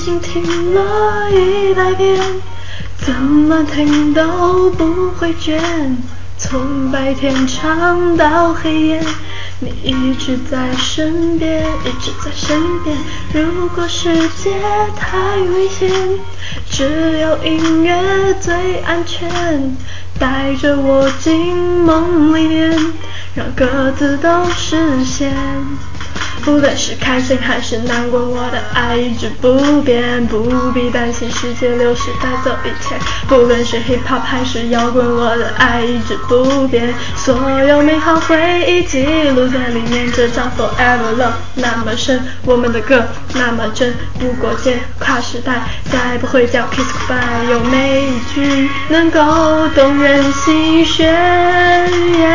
经听了100遍，怎么听都不会倦。从白天唱到黑夜，你一直在身边，一直在身边。如果世界太危险，只有音乐最安全，带着我进梦里面，让各自都实现。不论是开心还是难过，我的爱一直不变，不必担心世界流逝带走一切。不论是 hip hop 还是摇滚，我的爱一直不变，所有美好回忆记录在里面。这张 Forever Love 那么深，我们的歌那么真，不过界跨时代，再不会叫 kiss goodbye。有每一句能够动人心弦，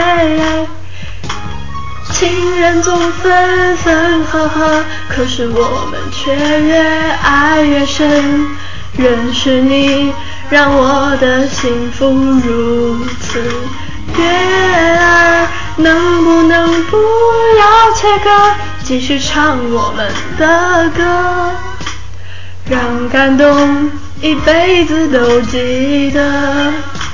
情人总分分合合，可是我们却越爱越深。认识你让我的幸福如此悦耳，能不能不要切割，继续唱我们的歌，让感动一辈子都记得。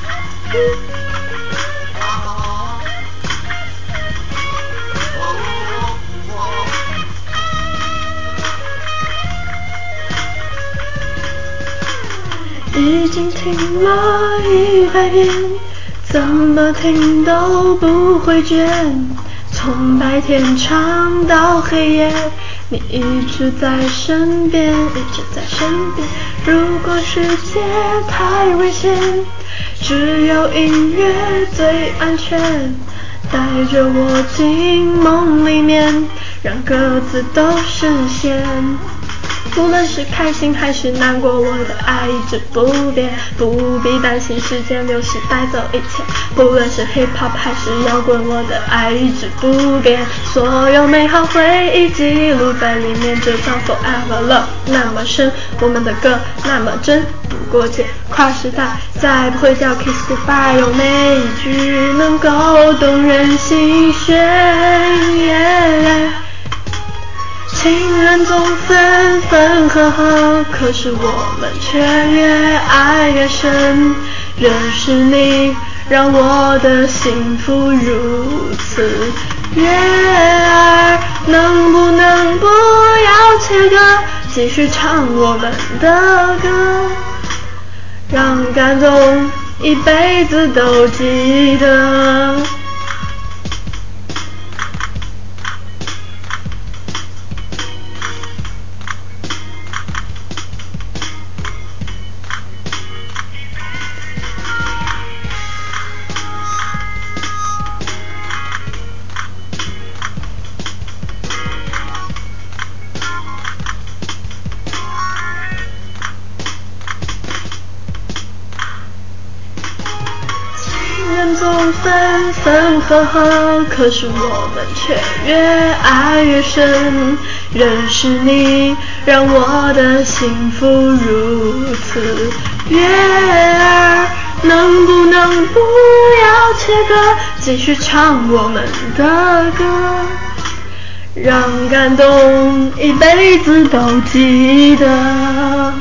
已经听了100遍，怎么听都不会倦。从白天唱到黑夜，你一直在身边，一直在身边。如果世界太危险，只有音乐最安全，带着我进梦里面，让各自都实现。不论是开心还是难过，我的爱一直不变，不必担心时间流逝带走一切。不论是 hip hop 还是摇滚，我的爱一直不变，所有美好回忆记录在里面。这张 Forever Love 那么深，我们的歌那么真，不过界跨时代，再不会叫 kiss goodbye。有每一句能够动人心弦，情人总分分合合，可是我们却越爱越深。认识你让我的幸福如此悦耳，能不能不要切割，继续唱我们的歌，让感动一辈子都记得。总分分合合，可是我们却越爱越深。认识你让我的幸福如此悦耳，能不能不要切割，继续唱我们的歌，让感动一辈子都记得。